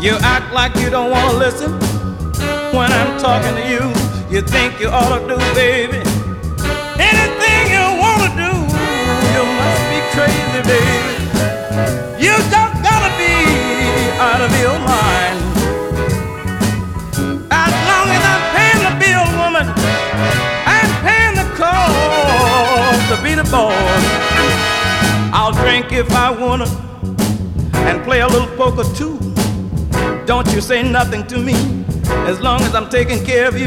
You act like you don't want to listen when I'm talking to you. You think you ought to do, baby, anything you want to do. You must be crazy, baby. You just gotta be out of your mind. As long as I'm paying the bill, woman, I'm paying the cost to be the boss. I'll drink if I wanna and play a little poker too. Don't you say nothing to me as long as I'm taking care of you.